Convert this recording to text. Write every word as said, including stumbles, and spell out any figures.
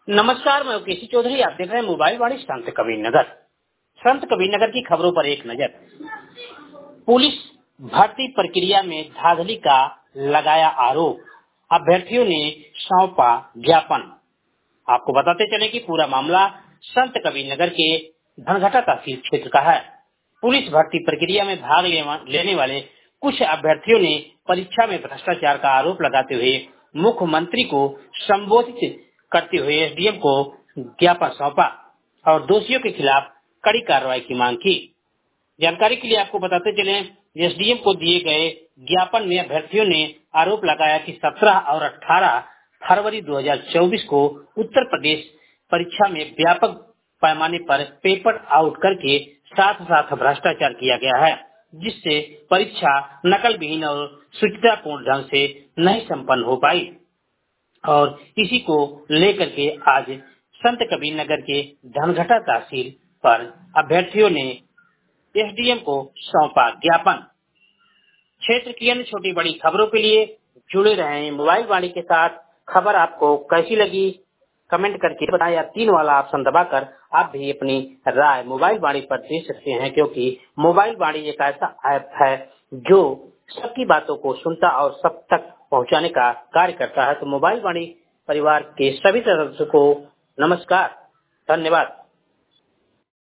नमस्कार, मैं केसी चौधरी। आप देख रहे हैं मोबाइल वाणी संत कबीरनगर। संत कबीरनगर की खबरों पर एक नजर। पुलिस भर्ती प्रक्रिया में धांधली का लगाया आरोप, अभ्यर्थियों ने सौंपा ज्ञापन। आपको बताते चले कि पूरा मामला संत कबीरनगर के धनघटा तहसील क्षेत्र का है। पुलिस भर्ती प्रक्रिया में भाग लेने वाले कुछ अभ्यर्थियों ने परीक्षा में भ्रष्टाचार का आरोप लगाते हुए मुख्यमंत्री को संबोधित करते हुए एसडीएम को ज्ञापन सौंपा और दोषियों के खिलाफ कड़ी कार्रवाई की मांग की। जानकारी के लिए आपको बताते चले, एसडीएम को दिए गए ज्ञापन में अभ्यर्थियों ने आरोप लगाया कि सत्रह और अठारह फरवरी दो हज़ार चौबीस को उत्तर प्रदेश परीक्षा में व्यापक पैमाने पर पेपर आउट करके साथ साथ भ्रष्टाचार किया गया है, जिससे परीक्षा नकल विहीन और सुचितापूर्ण ढंग से नहीं संपन्न हो पाई। और इसी को लेकर के आज संत कबीरनगर के धनघटा तहसील पर अभ्यर्थियों ने एसडीएम को सौंपा ज्ञापन। क्षेत्र की अन्य छोटी बड़ी खबरों के लिए जुड़े रहें मोबाइल वाणी के साथ। खबर आपको कैसी लगी कमेंट करके बताएं या तीन वाला ऑप्शन दबाकर आप भी अपनी राय मोबाइल वाणी पर दे सकते हैं, क्योंकि मोबाइल वाणी एक ऐसा ऐप है जो सबकी बातों को सुनता और सब तक पहुंचाने का कार्य करता है। तो मोबाइल वाणी परिवार के सभी सदस्यों को नमस्कार, धन्यवाद।